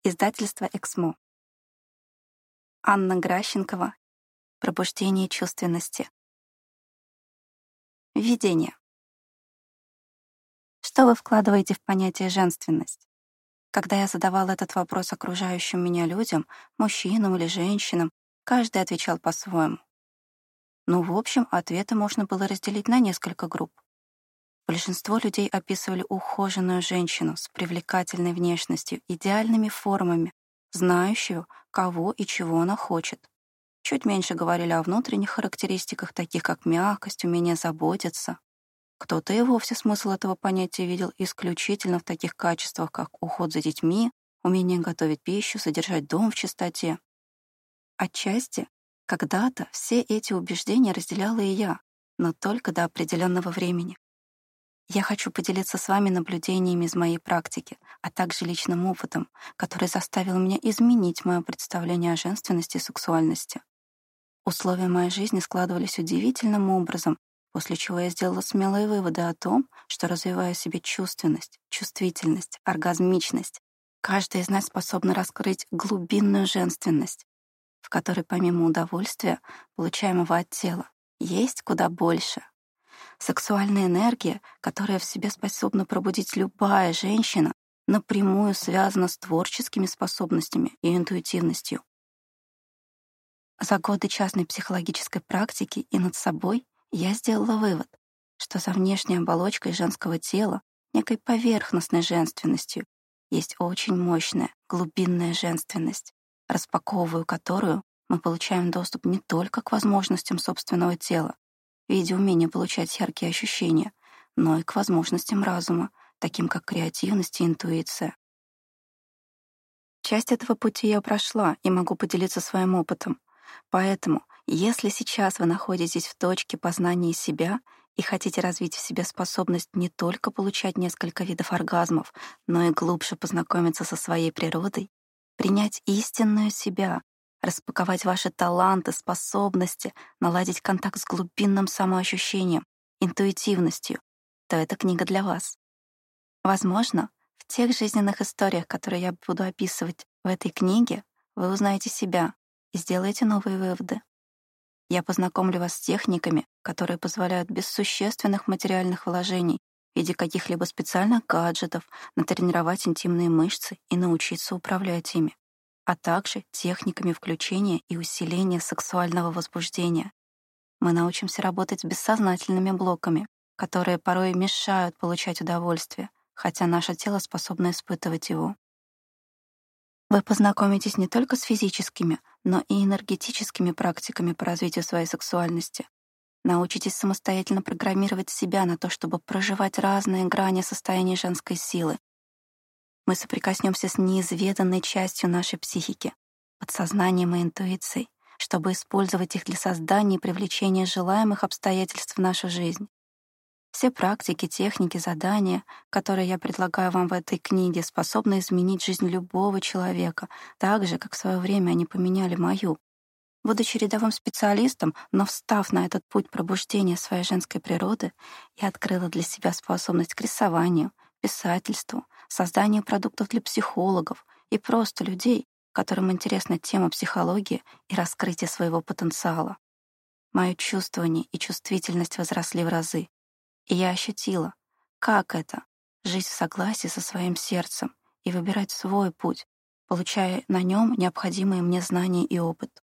Издательство «Эксмо». Анна Гращенкова. Пробуждение чувственности. Введение. Что вы вкладываете в понятие «женственность»? Когда я задавала этот вопрос окружающим меня людям, мужчинам или женщинам, каждый отвечал по-своему. В общем, ответы можно было разделить на несколько групп. Большинство людей описывали ухоженную женщину с привлекательной внешностью, идеальными формами, знающую, кого и чего она хочет. Чуть меньше говорили о внутренних характеристиках, таких как мягкость, умение заботиться. Кто-то и вовсе смысл этого понятия видел исключительно в таких качествах, как уход за детьми, умение готовить пищу, содержать дом в чистоте. Отчасти, когда-то все эти убеждения разделяла и я, но только до определенного времени. Я хочу поделиться с вами наблюдениями из моей практики, а также личным опытом, который заставил меня изменить мое представление о женственности и сексуальности. Условия моей жизни складывались удивительным образом, после чего я сделала смелые выводы о том, что развиваю в себе чувственность, чувствительность, оргазмичность. Каждый из нас способна раскрыть глубинную женственность, в которой помимо удовольствия, получаемого от тела, есть куда больше. Сексуальная энергия, которая в себе способна пробудить любая женщина, напрямую связана с творческими способностями и интуитивностью. За годы частной психологической практики и над собой я сделала вывод, что за внешней оболочкой женского тела, некой поверхностной женственностью, есть очень мощная глубинная женственность, распаковывая которую мы получаем доступ не только к возможностям собственного тела, в виде умения получать яркие ощущения, но и к возможностям разума, таким как креативность и интуиция. Часть этого пути я прошла и могу поделиться своим опытом. Поэтому, если сейчас вы находитесь в точке познания себя и хотите развить в себе способность не только получать несколько видов оргазмов, но и глубже познакомиться со своей природой, принять истинную себя, распаковать ваши таланты, способности, наладить контакт с глубинным самоощущением, интуитивностью, то эта книга для вас. Возможно, в тех жизненных историях, которые я буду описывать в этой книге, вы узнаете себя и сделаете новые выводы. Я познакомлю вас с техниками, которые позволяют без существенных материальных вложений в виде каких-либо специальных гаджетов натренировать интимные мышцы и научиться управлять ими, а также техниками включения и усиления сексуального возбуждения. Мы научимся работать с бессознательными блоками, которые порой мешают получать удовольствие, хотя наше тело способно испытывать его. Вы познакомитесь не только с физическими, но и энергетическими практиками по развитию своей сексуальности. Научитесь самостоятельно программировать себя на то, чтобы проживать разные грани состояния женской силы. Мы соприкоснемся с неизведанной частью нашей психики, подсознанием и интуицией, чтобы использовать их для создания и привлечения желаемых обстоятельств в нашу жизнь. Все практики, техники, задания, которые я предлагаю вам в этой книге, способны изменить жизнь любого человека, так же, как в свое время они поменяли мою. Будучи рядовым специалистом, но встав на этот путь пробуждения своей женской природы, я открыла для себя способность к рисованию, писательству, созданию продуктов для психологов и просто людей, которым интересна тема психологии и раскрытия своего потенциала. Мое чувствование и чувствительность возросли в разы. И я ощутила, как это — жить в согласии со своим сердцем и выбирать свой путь, получая на нем необходимые мне знания и опыт.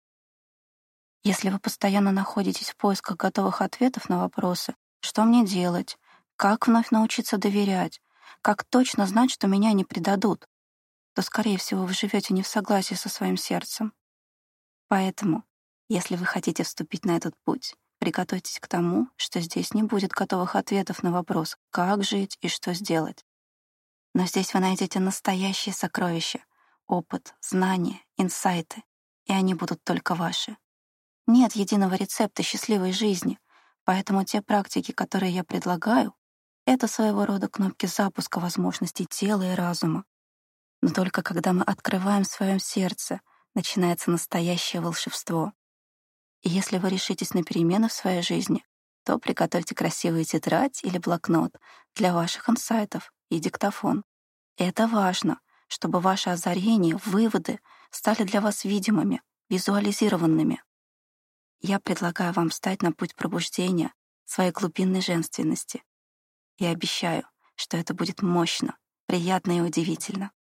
Если вы постоянно находитесь в поисках готовых ответов на вопросы, что мне делать, как вновь научиться доверять, как точно знать, что меня не предадут, то, скорее всего, вы живете не в согласии со своим сердцем. Поэтому, если вы хотите вступить на этот путь, приготовьтесь к тому, что здесь не будет готовых ответов на вопрос, как жить и что сделать. Но здесь вы найдете настоящие сокровища, опыт, знания, инсайты, и они будут только ваши. Нет единого рецепта счастливой жизни, поэтому те практики, которые я предлагаю, это своего рода кнопки запуска возможностей тела и разума. Но только когда мы открываем в своем сердце, начинается настоящее волшебство. И если вы решитесь на перемены в своей жизни, то приготовьте красивую тетрадь или блокнот для ваших инсайтов и диктофон. Это важно, чтобы ваши озарения, выводы стали для вас видимыми, визуализированными. Я предлагаю вам встать на путь пробуждения своей глубинной женственности. И обещаю, что это будет мощно, приятно и удивительно.